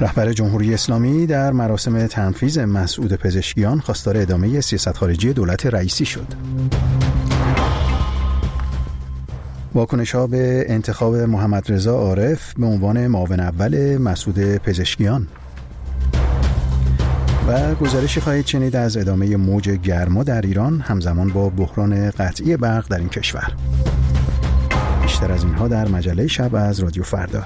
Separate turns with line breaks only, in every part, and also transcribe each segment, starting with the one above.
رهبر جمهوری اسلامی در مراسم تنفیذ مسعود پزشکیان خواستار ادامه سیاست خارجی دولت رئیسی شد. واکنش‌ها به انتخاب محمد رضا عارف به عنوان معاون اول مسعود پزشکیان و گزارشی خواهید شنید از ادامه موج گرما در ایران همزمان با بحران قطعی برق در این کشور. بیشتر از اینها در مجله شب از رادیو فردا.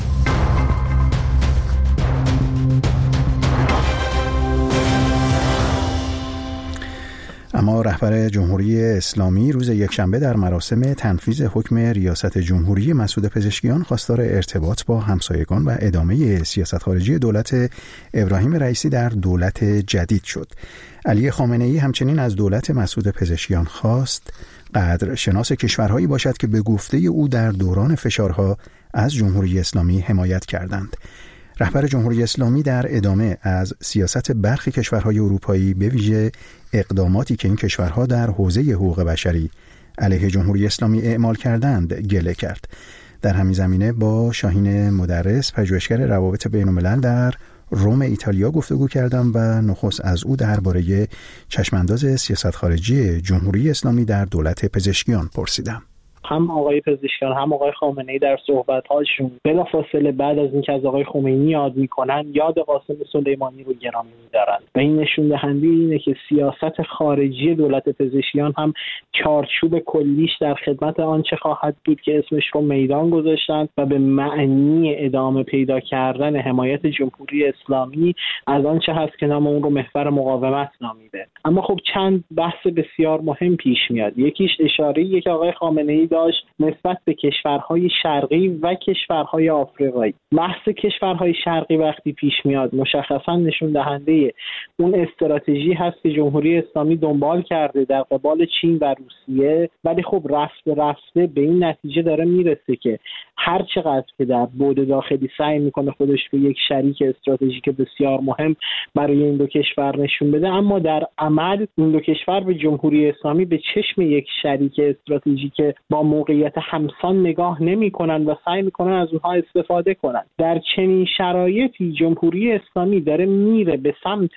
اما رهبر جمهوری اسلامی روز یکشنبه در مراسم تنفیذ حکم ریاست جمهوری مسعود پزشکیان خواستار ارتباط با همسایگان و ادامه سیاست خارجی دولت ابراهیم رئیسی در دولت جدید شد. علی خامنه‌ای همچنین از دولت مسعود پزشکیان خواست قدرشناس کشورهایی باشد که به گفته او در دوران فشارها از جمهوری اسلامی حمایت کردند. رهبر جمهوری اسلامی در ادامه از سیاست برخی کشورهای اروپایی به ویژه اقداماتی که این کشورها در حوزه حقوق بشری علیه جمهوری اسلامی اعمال کردند گله کرد. در همین زمینه با شاهین مدرس پژوهشگر روابط بین‌الملل در روم ایتالیا گفتگو کردم و نخست از او درباره چشمانداز سیاست خارجی جمهوری اسلامی در دولت پزشکیان پرسیدم.
هم آقای پزشکیان هم آقای خامنه‌ای در صحبت‌هاشون بلافاصله بعد از اینکه از آقای خمینی یاد می‌کنن یاد قاسم سلیمانی رو گرامی می‌دارن و این نشون دهنده اینه که سیاست خارجی دولت پزشکیان هم چارچوب کلیش در خدمت آنچه خواهد بود که اسمش رو میدان گذاشتن و به معنی ادامه پیدا کردن حمایت جمهوری اسلامی از آنچه هست که نام اون رو محور مقاومت نامیده. اما خب چند بحث بسیار مهم پیش میاد. یکیش اشاره‌ایه که آقای خامنه‌ای داشت نسبت به کشورهای شرقی و کشورهای آفریقایی. بحث کشورهای شرقی وقتی پیش میاد مشخصا نشون دهنده اون استراتژی هست که جمهوری اسلامی دنبال کرده در قبال چین و روسیه، ولی خب رفته به این نتیجه داره میرسه که هر چقدر که در بعد داخلی سعی میکنه خودش رو یک شریک استراتژیک بسیار مهم برای این دو کشور نشون بده، اما در عمل این دو کشور به جمهوری اسلامی به چشم یک شریک استراتژیک با موقعیت همسان نگاه نمی‌کنن و سعی می‌کنن از اونها استفاده کنن. در چنین شرایطی جمهوری اسلامی داره میره به سمت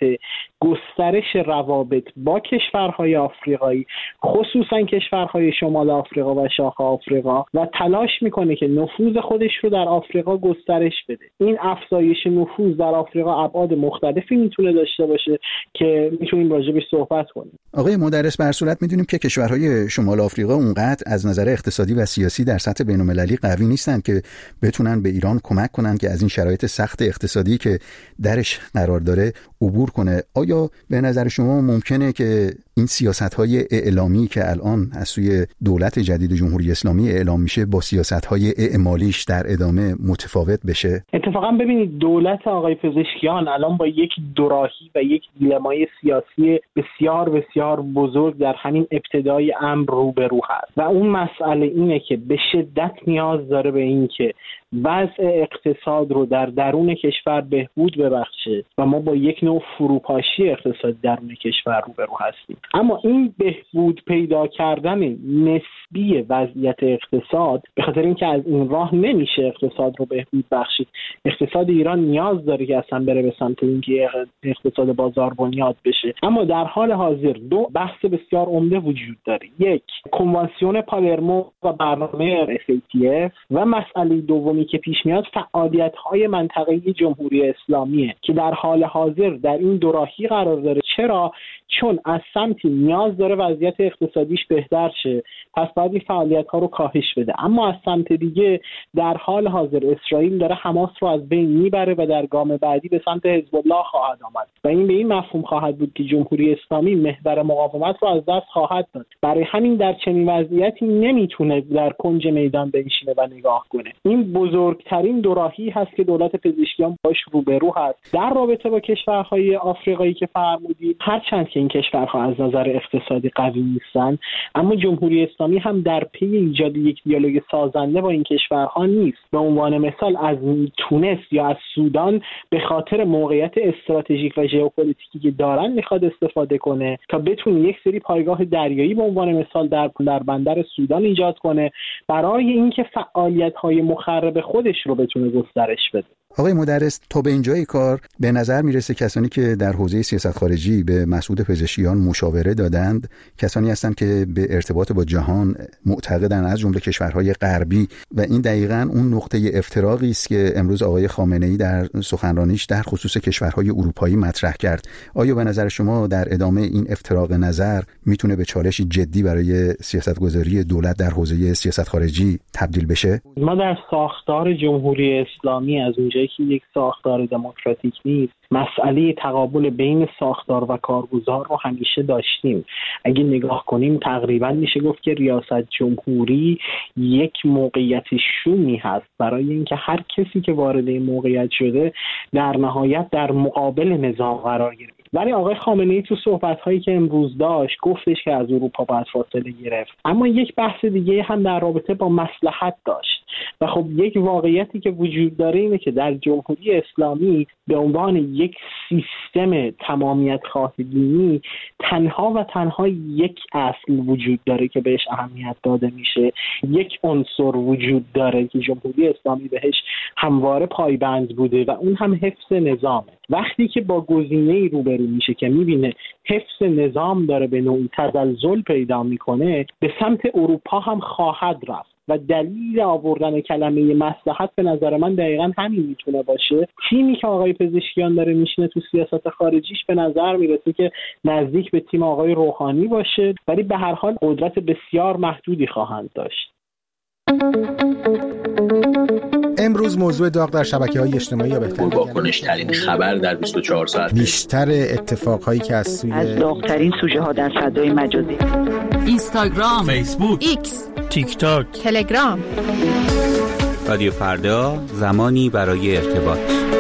گسترش روابط با کشورهای آفریقایی، خصوصا کشورهای شمال آفریقا و شاخ آفریقا، و تلاش میکنه که نفوذ خودش رو در آفریقا گسترش بده. این افزایش نفوذ در آفریقا ابعاد مختلفی میتونه داشته باشه که میتونیم راجعش صحبت کنیم.
آقای مدرس، به هر صورت میدونیم که کشورهای شمال آفریقا اونقدر از نظر اقتصادی و سیاسی در سطح بین‌المللی قوی نیستند که بتونن به ایران کمک کنن که از این شرایط سخت اقتصادی که درش قرار داره عبور کنه. آیا به نظر شما ممکنه که این سیاست‌های اعلامی که الان از سوی دولت جدید جمهوری اسلامی اعلام میشه با سیاست‌های اعمالیش در ادامه متفاوت بشه؟
اتفاقا ببینید دولت آقای پزشکیان الان با یک دوراهی و یک دیلمای سیاسی بسیار بسیار بزرگ در همین ابتدای امر روبرو هست و اون مسئله اینه که به شدت نیاز داره به این که وضع اقتصاد رو در درون کشور بهبود ببخشه و ما با یک نوع فروپاشی اقتصادی درون کشور روبرو هستیم. اما این بهبود پیدا کردن نسبی وضعیت اقتصاد به خاطر اینکه از این راه نمیشه اقتصاد رو بهبود بخشید. اقتصاد ایران نیاز داره که اصلا بره به سمت اینکه اقتصاد بازار بنیاد بشه. اما در حال حاضر دو بحث بسیار عمده وجود داره. یک، کنوانسیون پالرمو و برنامه SATF و مسئله دومی که پیش میاد فعالیت‌های منطقه‌ای جمهوری اسلامیه که در حال حاضر در این دوراهی قرار داره. چرا؟ چون از سمتی نیاز داره وضعیت اقتصادیش بهتر شه، پس باید این فعالیت‌ها رو کاهش بده. اما از سمت دیگه در حال حاضر اسرائیل داره حماس رو از بین میبره و در گام بعدی به سمت حزب الله خواهد آمد و این به این مفهوم خواهد بود که جمهوری اسلامی محور مقاومت رو از دست خواهد داد. برای همین در چنین وضعیتی نمیتونه در کنج میدان بنشینه و نگاه کنه. این بزرگترین دوراهی هست که دولت پزشکیان باش روبرو هست در رابطه با کشورهای آفریقایی که فرمودید. هرچند که این کشورها از نظر اقتصادی قوی نیستن، اما جمهوری اسلامی هم در پی ایجاد یک دیالوگ سازنده با این کشورها نیست. به عنوان مثال از تونس یا از سودان به خاطر موقعیت استراتژیک و ژئوپلیتیکی که دارن میخواد استفاده کنه تا بتونه یک سری پایگاه دریایی به عنوان مثال در بندر سودان ایجاد کنه برای اینکه فعالیت‌های مخرب خودش رو بتونه گسترش بده.
آقای مدرس، تا به اینجای کار به نظر میرسه کسانی که در حوزه سیاست خارجی به مسعود پزشکیان مشاوره دادند کسانی هستند که به ارتباط با جهان معتقدند، از جمله کشورهای غربی، و این دقیقاً اون نقطه افتراقی است که امروز آقای خامنه‌ای در سخنرانیش در خصوص کشورهای اروپایی مطرح کرد. آیا به نظر شما در ادامه این افتراق نظر میتونه به چالشی جدی برای سیاستگذاری دولت در حوزه سیاست خارجی تبدیل بشه؟
ما در ساختار جمهوری اسلامی از اونجایی که یک ساختار دموکراتیک نیست، مسئله تقابل بین ساختار و کارگزار رو همیشه داشتیم. اگه نگاه کنیم تقریبا میشه گفت که ریاست جمهوری یک موقعیت شومی هست برای اینکه هر کسی که وارد این موقعیت شده در نهایت در مقابل نظام قرار گرفت. ولی آقای خامنه‌ای تو صحبت‌هایی که امروز داشت گفتش که از اروپا باید فاصله گرفت، اما یک بحث دیگه هم در رابطه با مصلحت داشت. و خب یک واقعیتی که وجود داره اینه که در جمهوری اسلامی به عنوان یک سیستم تمامیت خواه دینی تنها یک اصل وجود داره که بهش اهمیت داده میشه، یک عنصر وجود داره که جمهوری اسلامی بهش همواره پایبند بوده و اون هم حفظ نظامه. وقتی که با گزینه‌ای روبرو میشه که میبینه حفظ نظام داره به نوعی تزلزل پیدا میکنه، به سمت اروپا هم خواهد رفت. و دلیل آوردن کلمه مصلحت به نظر من دقیقاً همین میتونه باشه. تیمی که آقای پزشکیان داره میشینه تو سیاست خارجیش به نظر میرسه که نزدیک به تیم آقای روحانی باشه، ولی به هر حال قدرت بسیار محدودی خواهند داشت.
امروز موضوع داغ در شبکه‌های اجتماعی یا بهتر
واکنش‌ترین خبر در 24 ساعت،
بیشتر اتفاقهایی که از
داغ‌ترین سوژه‌ها در فضای مجازی،
اینستاگرام،
فیسبوک،
ایکس،
تیک تاک،
تلگرام.
رادیو فردا، زمانی برای ارتباط.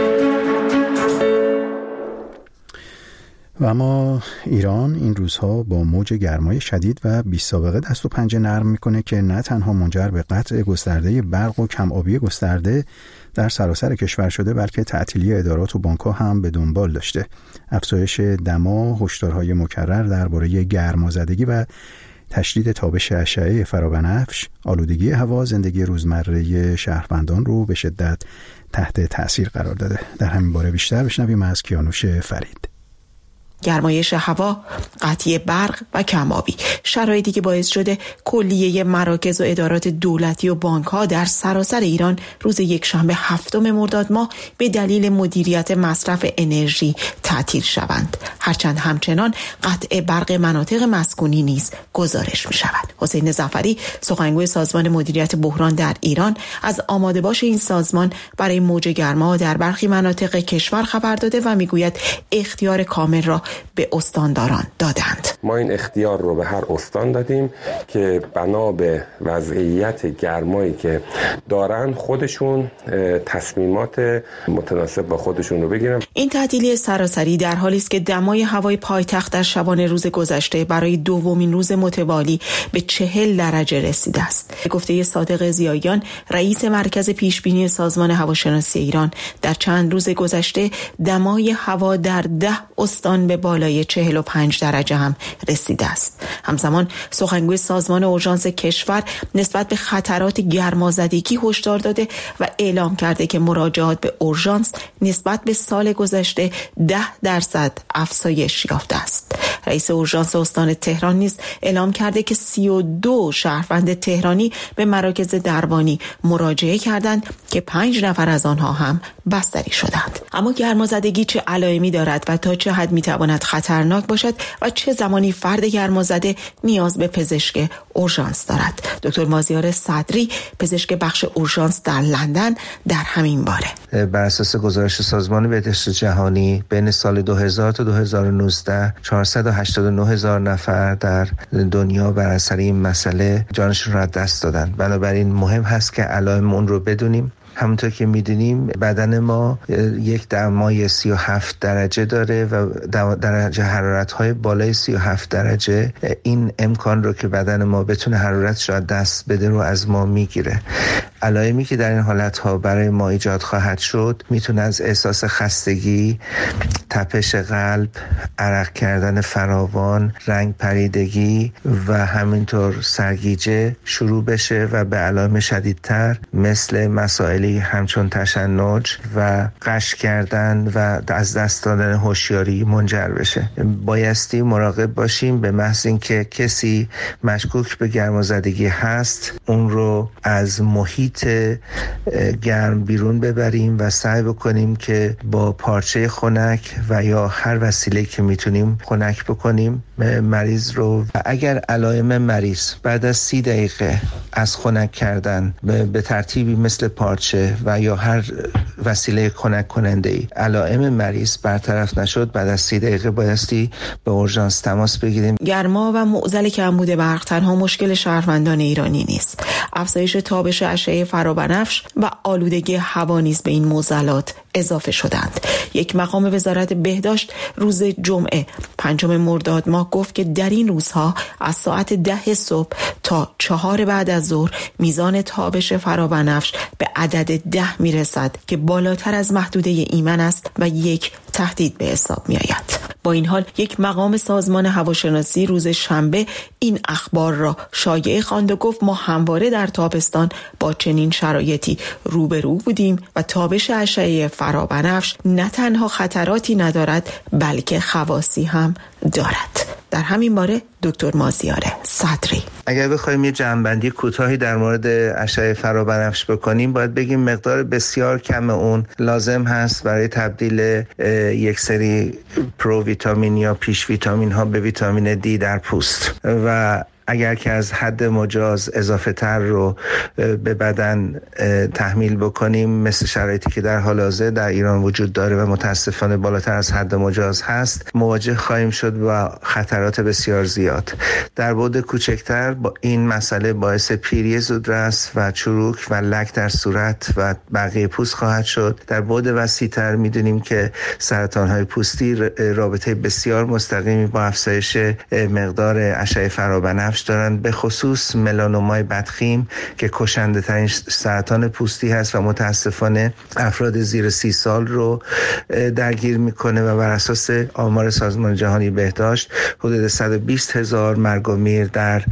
و اما ایران این روزها با موج گرمای شدید و بی سابقه دست و پنجه نرم میکنه که نه تنها منجر به قطع گسترده برق و کم آبی گسترده در سراسر کشور شده، بلکه تعطیلی ادارات و بانک‌ها هم به دنبال داشته. افزایش دما، هشدارهای مکرر درباره گرمازدگی و تشدید تابش اشعه فرابنفش، آلودگی هوا، زندگی روزمره شهروندان رو به شدت تحت تأثیر قرار داده. در همین باره بیشتر بشنویم از کیانوش فرید.
گرمایش هوا، قطعی برق و کم‌آبی، شرایطی که باعث شده کلیه مراکز و ادارات دولتی و بانک‌ها در سراسر ایران روز یکشنبه 7 مرداد ماه به دلیل مدیریت مصرف انرژی تعطیل شوند. هرچند همچنان قطع برق مناطق مسکونی نیز گزارش می‌شود. حسین ظفری، سخنگوی سازمان مدیریت بحران در ایران، از آماده باش این سازمان برای موج گرما در برخی مناطق کشور خبر داده و میگوید اختیار کامل را به استانداران دادند.
ما این اختیار رو به هر استان دادیم که بنا به وضعیت گرمایی که دارن خودشون تصمیمات متناسب با خودشون رو بگیرن.
این تعطیلی سراسری در حالی است که دمای هوای پایتخت در شبانه روز گذشته برای دومین روز متوالی به 40 درجه رسیده است. به گفته صادق ضیاییان، رئیس مرکز پیشبینی سازمان هواشناسی ایران، در چند روز گذشته دمای هوا در 10 استان به بالای 45 درجه هم رسیده است. همزمان سخنگوی سازمان اورژانس کشور نسبت به خطرات گرمازدگی هشدار داده و اعلام کرده که مراجعات به اورژانس نسبت به سال گذشته 10% افزایش یافته است. رئیس اورژانس استان تهران نیز اعلام کرده که 32 شهروند تهرانی به مراکز درمانی مراجعه کردند که 5 نفر از آنها هم بستری شدند. اما گرمازدگی چه علائمی دارد و تا چه حد میتواند خطرناک باشد و چه زمانی فرد گرمازده نیاز به پزشک اورژانس دارد؟ دکتر مازیار صدری، پزشک بخش اورژانس در لندن، در همین باره
بر اساس گزارش سازمان بهداشت جهانی بین سال 2000 تا 2019 489,000 نفر در دنیا بر اثر این مسئله جانشون را از دست دادن. بنابراین مهم هست که علائم اون رو بدونیم. همونطور که میدونیم بدن ما یک دمای 37 درجه داره و درجه حرارت‌های بالای 37 درجه این امکان رو که بدن ما بتونه حرارتش رو دست بده رو از ما میگیره. علائمی که در این حالت‌ها برای ما ایجاد خواهد شد میتونه از احساس خستگی، تپش قلب، عرق کردن فراوان، رنگ پریدگی و همینطور سرگیجه شروع بشه و به علائم شدیدتر مثل مسائلی همچون تشنج و غش کردن و از دست دادن هوشیاری منجر بشه. بایستی مراقب باشیم به محض اینکه کسی مشکوک به گرمازدگی هست اون رو از محیط گرم بیرون ببریم و سعی بکنیم که با پارچه خنک و یا هر وسیله که میتونیم خنک بکنیم مریض رو. و اگر علائم مریض بعد از 30 دقیقه از خنک کردن به ترتیبی مثل پارچه و یا هر وسیله خنک کننده ای علائم مریض برطرف نشد، بعد از 30 دقیقه بایستی به اورژانس تماس بگیریم.
گرما و معضل کمبود برق تنها مشکل شهروندان ایرانی نیست. افزایش تابش اشعه فرابنفش و آلودگی هوا نیز به این معضلات اضافه شدند. یک مقام وزارت بهداشت روز جمعه 5 مرداد ماه گفت که در این روزها از ساعت 10 صبح تا 4 بعد از ظهر میزان تابش فرابنفش به عدد 10 میرسد که بالاتر از محدوده ایمن است و یک تهدید به حساب می آید. با این حال یک مقام سازمان هواشناسی روز شنبه این اخبار را شایعه خواند و گفت ما همواره در تابستان با چنین شرایطی روبرو بودیم و تابش اشعه فرابنفش نه تنها خطراتی ندارد بلکه خواصی هم دارد. در همین باره دکتر مازیار صدری:
اگر بخوایم یه جمع‌بندی کوتاهی در مورد اشعه فرابنفش بکنیم باید بگیم مقدار بسیار کم اون لازم هست برای تبدیل یک سری پرو ویتامین یا پیش ویتامین ها به ویتامین دی در پوست و اگر که از حد مجاز اضافه تر رو به بدن تحمیل بکنیم مثل شرایطی که در حال حاضر در ایران وجود داره و متاسفانه بالاتر از حد مجاز هست، مواجه خواهیم شد با خطرات بسیار زیاد. در بعد کوچکتر با این مسئله باعث پیری زودرس و چروک و لک در صورت و بقیه پوست خواهد شد. در بعد وسیع‌تر میدونیم که سرطان‌های پوستی رابطه بسیار مستقیمی با افزایش مقدار اشعه فرابنفش دارند، به خصوص ملانومای بدخیم که کشنده ترین سرطان پوستی هست و متاسفانه افراد زیر 30 سال رو درگیر میکنه و بر اساس آمار سازمان جهانی بهداشت حدود 120,000 مرگ و میر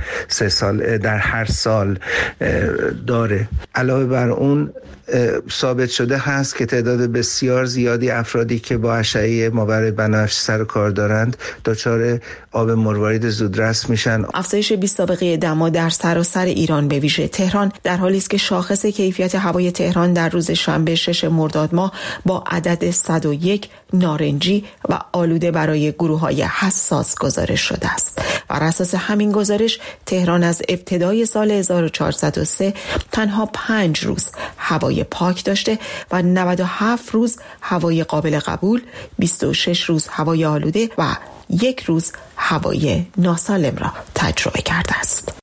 در هر سال داره. علاوه بر اون ثابت شده هست که تعداد بسیار زیادی افرادی که با اشعه ماور بنفش سر و کار دارند دچار آب مروارید زودرس میشن.
افزایش 20 طبقه دما در سراسر ایران به ویژه تهران در حالی است که شاخص کیفیت هوای تهران در روز شنبه 6 مرداد ماه با عدد 101 نارنجی و آلوده برای گروه‌های حساس گزارش شده است. بر اساس همین گزارش تهران از ابتدای سال 1403 تنها 5 روز هوای پاک داشته و 97 روز هوای قابل قبول، 26 روز هوای آلوده و 1 روز هوای ناسالم را تجربه کرده است.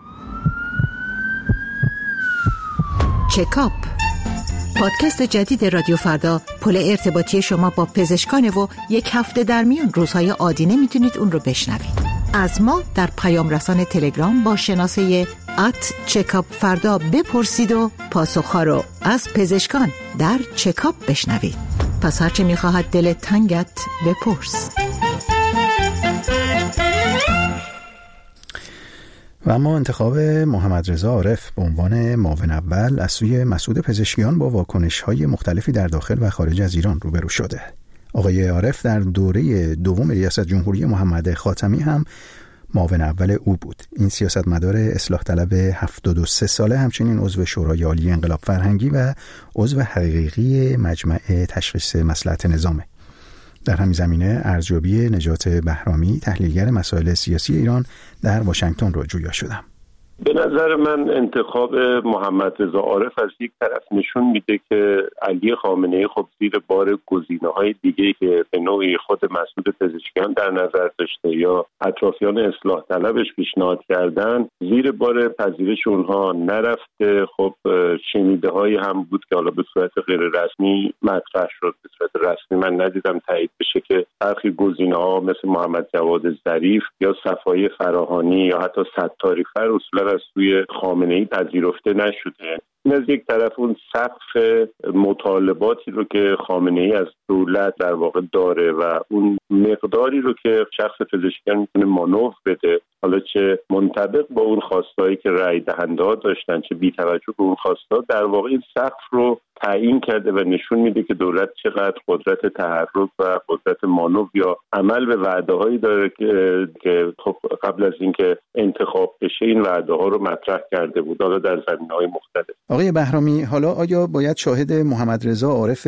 چکاپ، پادکست جدید رادیو فردا، پل ارتباطی شما با پزشکان و یک هفته در میان روزهای عادی میتونید اون رو بشنوید. از ما در پیام رسان تلگرام با شناسه @چکاپ بپرسید و پاسخها رو از پزشکان در چکاپ بشنوید. پس هرچه میخواهد دلت تنگت بپرس.
و اما انتخاب محمد رضا عارف به عنوان معاون اول از سوی مسعود پزشکیان با واکنش‌های مختلفی در داخل و خارج از ایران روبرو شده. آقای عارف در دوره دوم ریاست جمهوری محمد خاتمی هم معاون اول او بود. این سیاستمدار اصلاح طلب 73 ساله همچنین عضو شورای عالی انقلاب فرهنگی و عضو حقیقی مجمع تشخیص مصلحت نظامه. در همین زمینه ارزیابی نجات بهرامی تحلیلگر مسائل سیاسی ایران در واشنگتن رو جویا شدم.
به نظر من انتخاب محمد رضا عارف از یک طرف نشون میده که علی خامنه‌ای خب زیر بار گزینه‌های دیگه‌ای که به نوعی خود مسعود پزشکیان در نظر داشته یا اطرافیان اصلاح طلبش پیشنهاد کردن زیر بار پذیرش اونها نرفته. خب شنیده‌هایی هم بود که حالا به صورت غیر رسمی مطرح شد، به صورت رسمی من ندیدم تایید بشه که برخی گزینه‌ها مثل محمد جواد ظریف یا صفای فراهانی یا حتی ستاری فر اصولا از سوی خامنه‌ای پذیرفته نشده. این از یک طرف اون سقف مطالباتی رو که خامنه‌ای از دولت در واقع داره و اون مقداری رو که شخص پزشکیان میتونه مانور بده، حالا چه منطبق با اون خواستایی که رای دهنده‌ها داشتن چه بی توجه به اون خواستا، در واقع این سقف رو تعیین کرده و نشون میده که دولت چقدر قدرت تحرک و قدرت مانور یا عمل به وعده‌هایی داره که خب قبل از اینکه انتخاب بشه این وعده‌ها رو مطرح کرده بود، حالا در زمینه‌های مختلف.
آقای بهرامی، حالا آیا باید شاهد محمد رضا عارف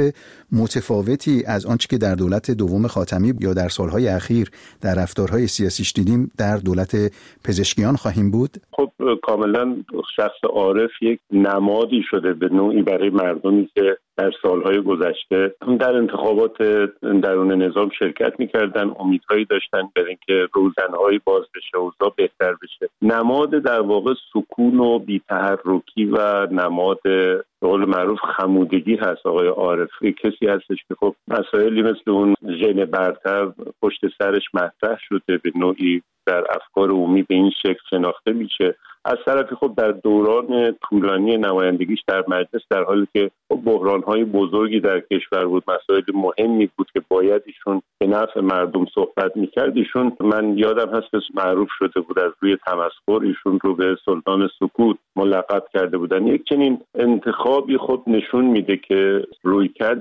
متفاوتی از آنچه که در دولت دوم خاتمی یا در سالهای اخیر در رفتارهای سیاسیش دیدیم در دولت پزشکیان خواهیم بود؟
خب کاملا شخص عارف یک نمادی شده به نوعی برای مردمی که در سالهای گذشته در انتخابات درون نظام شرکت می‌کردن، امیدهایی داشتن برای اینکه روزنه‌های باز بشه، اوضاع بهتر بشه. نماد در واقع سکون و بی‌تحرکی و نماد به قول معروف خمودگی هست آقای عارف. کسی هستش که خب مسائلی مثل اون ژن برتر پشت سرش مطرح شده، به نوعی در افکار عمومی به این شکل شناخته میشه. از طرفی خب در دوران طولانی نمایندگیش در مجلس در حالی که بحران‌های بزرگی در کشور بود، مسائل مهمی بود که باید ایشون به نفع مردم صحبت می‌کرد، ایشون من یادم هست که معروف شده بود از روی تمسخر ایشون رو به سلطان سکوت ملقب کرده بودن. یک چنین انتخابی خب نشون میده که رویکرد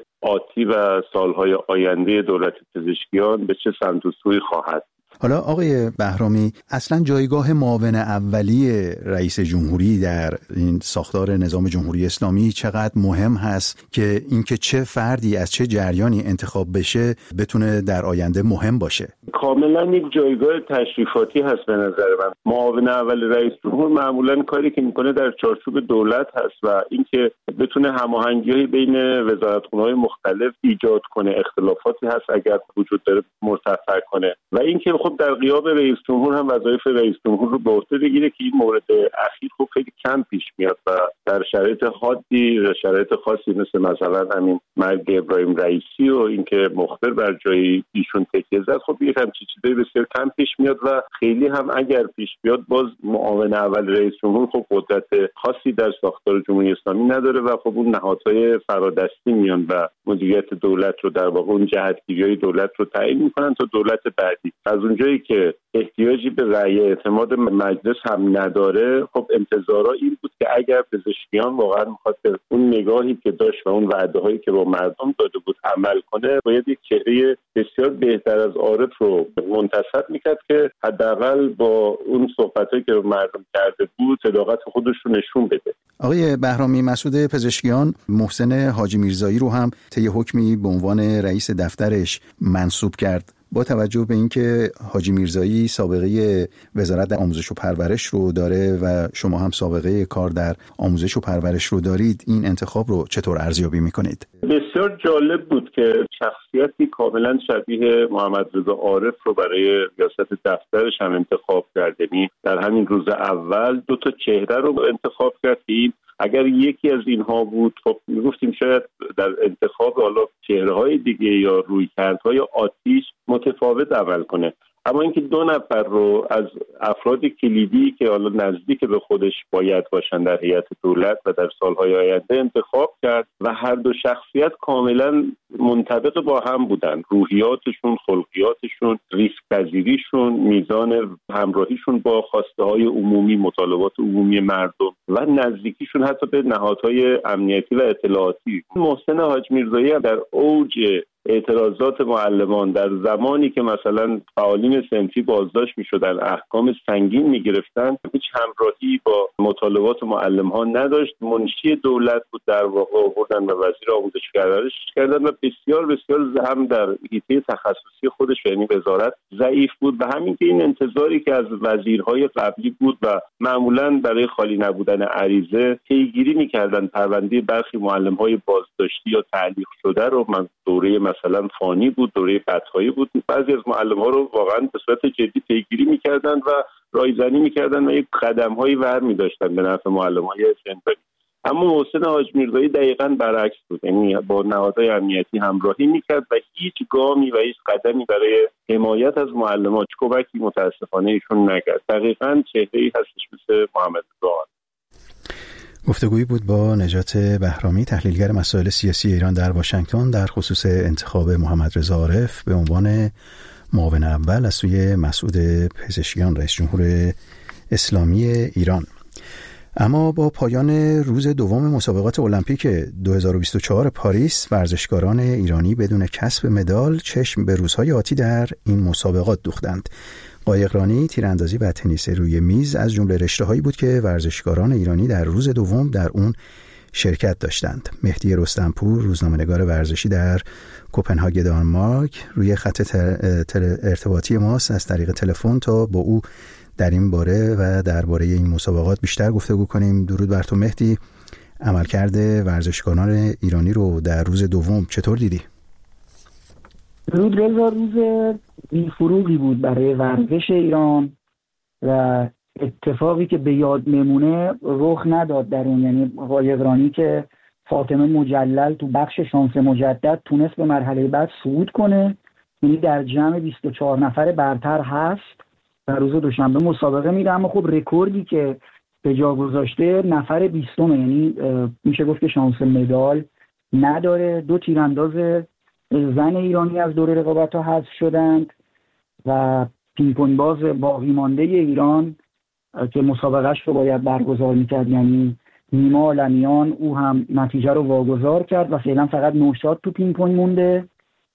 آتی و سالهای آینده دولت پزشکیان به چه سمت و سوی خواهد.
حالا آقای بهرامی، اصلا جایگاه معاون اولی رئیس جمهوری در این ساختار نظام جمهوری اسلامی چقدر مهم هست که اینکه چه فردی از چه جریانی انتخاب بشه بتونه در آینده مهم باشه؟
کاملا یک جایگاه تشریفاتی هست به نظر من. معاون اول رئیس جمهور معمولا کاری که میکنه در چارچوب دولت هست و اینکه بتونه هماهنگی‌های بین وزارتخونه‌های مختلف ایجاد کنه، اختلافاتی هست اگر وجود داره مرتفع کنه و اینکه خب در غیاب رئیس جمهور هم وظایف رئیس جمهور رو به عهده بگیره که این مورد اخیر خب خیلی کم پیش میاد و در شرایط حادی و شرایط خاصی مثلا همین مرگ ابراهیم رئیسی و اینکه مخبر بر جای ایشون تکیه زد، خب یه همچین چیزایی بسیار کم پیش میاد و خیلی هم اگر پیش بیاد باز معاون اول رئیس جمهور خب قدرت خاصی در ساختار جمهوری اسلامی نداره و خب اون نهادهای فرادستی میان و مدیریت دولت رو در واقع اون جهتگیری‌های دولت رو تعیین میکنن تا دولت بعدی. از اونجایی که احتیاجی به رأی اعتماد مجلس هم نداره، خب انتظارا این بود که اگر پزشکیان واقعا می‌خواد اون نگاهی که داشت و اون وعده‌هایی که با مردم داده بود عمل کنه، باید یک چهره بسیار بهتر از عارف رو منتصب میکرد که حداقل با اون صحبتایی که مردم کرده بود صداقت خودش رو نشون بده.
آقای بهرامی، مسعود پزشکیان محسن حاجی میرزایی رو هم طی حکمی به عنوان رئیس دفترش منصوب کرد. با توجه به اینکه حاجی میرزایی سابقه وزارت آموزش و پرورش رو داره و شما هم سابقه کار در آموزش و پرورش رو دارید، این انتخاب رو چطور ارزیابی میکنید؟
بسیار جالب بود که شخصیتی کاملا شبیه محمد رضا عارف رو برای ریاست دفترش هم انتخاب کرد. یعنی در همین روز اول دو تا چهره رو انتخاب کرد که این اگر یکی از اینها بود خب میگفتیم شاید در انتخاب حالا چهره‌های دیگه یا رویکردهای آتیش متفاوت عمل کنه، اما اینکه دو نفر رو از افراد کلیدی که حالا نزدیک به خودش باید باشن در هیئت دولت و در سالهای آینده انتخاب کرد و هر دو شخصیت کاملا منطبق با هم بودن، روحیاتشون، خلقیاتشون، ریسک پذیریشون، میزان همراهیشون با خواسته های عمومی، مطالبات عمومی مردم و نزدیکیشون حتی به نهادهای امنیتی و اطلاعاتی. محسن حاج میرزایی در اوج اعتراضات معلمان در زمانی که مثلا فعالین صنفی بازداشت می‌شدن، احکام سنگین می‌گرفتن، هیچ همراهی با مطالبات معلم‌ها نداشت. منشی دولت بود در واقع، آوردن و وزیر آموزش پرورش کردن و بسیار بسیار هم در حیطه تخصصی خودش یعنی وزارت ضعیف بود و همین که این انتظاری که از وزیرهای قبلی بود و معمولاً برای خالی نبودن عریضه پیگیری می‌کردن پرونده برخی معلم‌های بازداشتی یا تعلیق شده رو، من دوره مثلا فانی بود، دوره بدهایی بود، بعضی از معلم‌ها رو واقعا به صورت جدی پیگیری می‌کردن و رایزنی می‌کردن و یک قدم‌هایی برمی‌داشتن به نفع معلم‌های صنفی. اما محسن حاج میرزایی دقیقاً برعکس بود، یعنی با نهادهای امنیتی همراهی می‌کرد و هیچ گامی و هیچ قدمی برای حمایت از معلم‌ها کمکی متأسفانه ایشون نکرد. دقیقاً چهره‌ای هستش مثل محمد رضا.
گفتگویی بود با نجات بهرامی، تحلیلگر مسائل سیاسی ایران در واشنگتن، در خصوص انتخاب محمد رضا عارف به عنوان معاون اول از سوی مسعود پزشکیان رئیس جمهور اسلامی ایران. اما با پایان روز دوم مسابقات المپیک 2024 پاریس، ورزشکاران ایرانی بدون کسب مدال چشم به روزهای آتی در این مسابقات دوختند. قایقرانی، تیراندازی و تنیس روی میز از جمله رشته‌هایی بود که ورزشکاران ایرانی در روز دوم در اون شرکت داشتند. مهدی رستمپور، روزنامه‌نگار ورزشی در کوپنهاگ دانمارک، روی خط ارتباطی ماست از طریق تلفن تا با او در این باره و درباره این مسابقات بیشتر گفتگو کنیم. درود بر تو مهدی. عملکرد ورزشکاران ایرانی رو در روز دوم چطور دیدی؟
درود رضا، روز بی‌فروغی بود برای ورزش ایران و اتفاقی که به یاد میمونه رخ نداد در اون، یعنی قایقرانی که فاطمه مجلل تو بخش شانس مجدد تونست به مرحله بعد صعود کنه، یعنی در جمع 24 نفر برتر هست و روز دوشنبه مسابقه میره، اما خب رکوردی که به جا گذاشته نفر 20م، یعنی میشه گفت که شانس مدال نداره. 2 تیرانداز زن ایرانی از دور رقابت‌ها حذف شدند و پینگ باز باقی مانده ایران که مسابقهش رو باید برگزار میکرد، یعنی نیما عالمیان، او هم نتیجه رو واگذار کرد و فعلا فقط نوشاد تو پینگ پونگ مونده.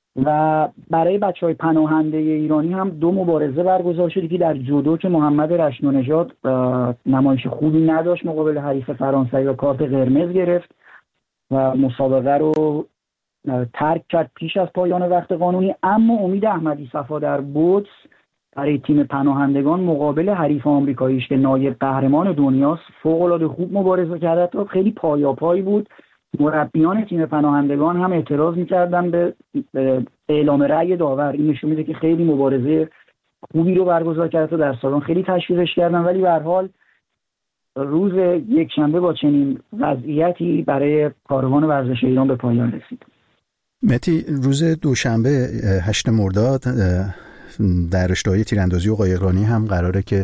و برای بچهای پناهنده ایرانی هم 2 مبارزه برگزار شد که در جودو که محمد رشنونژاد نمایش خوبی نداشت مقابل حریف فرانسوی و کارت قرمز گرفت و مسابقه رو ترک کرد پیش از پایان وقت قانونی. اما امید احمدی صفا در بوکس برای تیم پناهندگان مقابل حریف آمریکاییش که نایب قهرمان دنیاست فوق‌العاده خوب مبارزه کرد و خیلی پایاپای بود. مربیان تیم پناهندگان هم اعتراض می‌کردن به اعلام رأی داور. این نشون میده که خیلی مبارزه خوبی رو برگزار کرد و در سالن خیلی تشویقش کردن، ولی به هر حال روز یکشنبه با چنین وضعیتی برای کاروان ورزش ایران به پایان رسید.
مهدی، روز دوشنبه 8 مرداد در رشته‌های تیراندازی و قایقرانی هم قراره که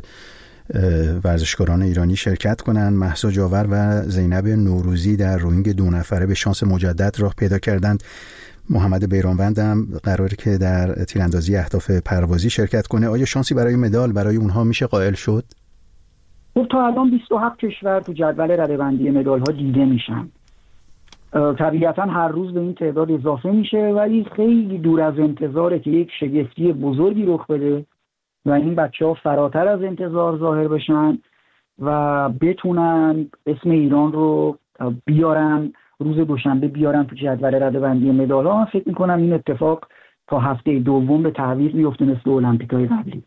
ورزشکاران ایرانی شرکت کنن. مهسا جاور و زینب نوروزی در روینگ 2 نفره به شانس مجدد راه پیدا کردند. محمد بیرانوند هم قراره که در تیراندازی اهداف پروازی شرکت کنه. آیا شانسی برای مدال برای اونها میشه قائل شد؟
خب تا الان 27 کشور تو جدول رده‌بندی مدال‌ها دیده میشن. طبیعتا هر روز به این تعداد اضافه میشه، ولی خیلی دور از انتظاره که یک شگفتی بزرگی رخ بده و این بچه‌ها فراتر از انتظار ظاهر بشن و بتونن اسم ایران رو بیارن، روز دوشنبه بیارن تو جدول رده‌بندی مدال‌ها. فکر می‌کنم این اتفاق تا هفته دوم به تعویق میفته مثل المپیک‌های قبلی.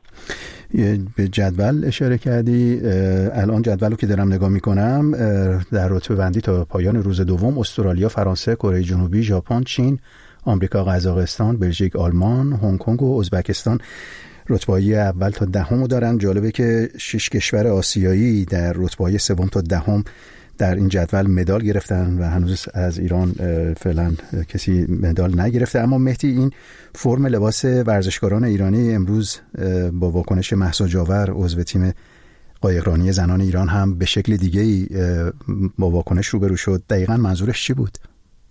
به جدول اشاره کردی. الان جدول رو که دارم نگاه میکنم در رتبه بندی تا پایان روز دوم استرالیا، فرانسه، کره جنوبی، ژاپن، چین، آمریکا، قزاقستان، بلژیک، آلمان، هنگ کنگ و ازبکستان رتبه‌های اول تا 10 دارن. جالبه که 6 کشور آسیایی در رتبه‌های سوم تا 10 در این جدول مدال گرفتن و هنوز از ایران فعلا کسی مدال نگرفته. اما مهدی، این فرم لباس ورزشکاران ایرانی امروز با واکنش مهسا جاور عضو تیم قایقرانی زنان ایران هم به شکل دیگه‌ای با واکنش روبرو شد. دقیقاً منظورش چی بود؟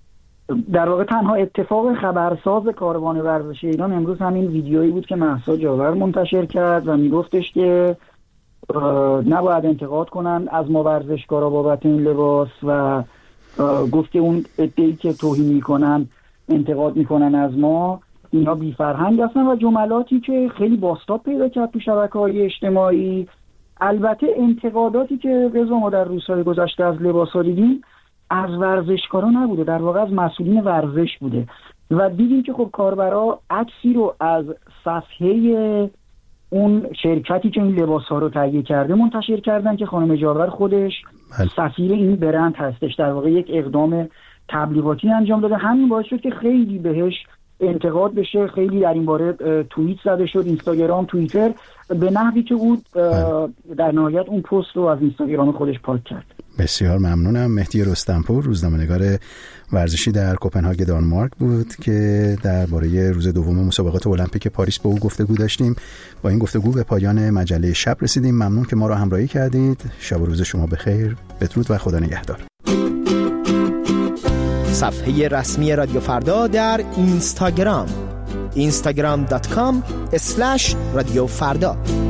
در واقع تنها اتفاق خبرساز کاروان ورزش ایران امروز همین ویدیویی بود که مهسا جاور منتشر کرد و میگفتش که نباید انتقاد کنن از ما ورزشکارا بابت این لباس و گفت که اون عده‌ای که توهین میکنن انتقاد میکنن از ما اینا بی فرهنگ هستن و جملاتی که خیلی بازتاب پیدا کرد تو شبکه‌های اجتماعی. البته انتقاداتی که رضا ما در روزهای گذشته از لباس‌ها دیدیم از ورزشکارا نبوده، در واقع از مسئولین ورزش بوده و دیدیم که خب کاربرا عکسی رو از صفحه اون شرکتی که این لباس‌ها رو تهیه کرده منتشر کردن که خانم جاور خودش سفیر این برند هستش. در واقع یک اقدام تبلیغاتی انجام داده. همین باعث شد که خیلی بهش انتقاد بشه، خیلی در این باره توییت زده شد، اینستاگرام، توییتر، به نحوی که او در نهایت اون پست رو از اینستاگرام خودش پاک کرد.
بسیار ممنونم. مهدی رستمپور، روزنامه‌نگار ورزشی در کوپنهاگ دانمارک بود که درباره روز دوم مسابقات المپیک پاریس با او گفتگو داشتیم. با این گفتگو به پایان مجله شب رسیدیم. ممنون که ما را همراهی کردید. شب و روز شما بخیر. بدرود و خدا نگهدار.
صفحه رسمی رادیو فردا در اینستاگرام instagram.com/رادیو فردا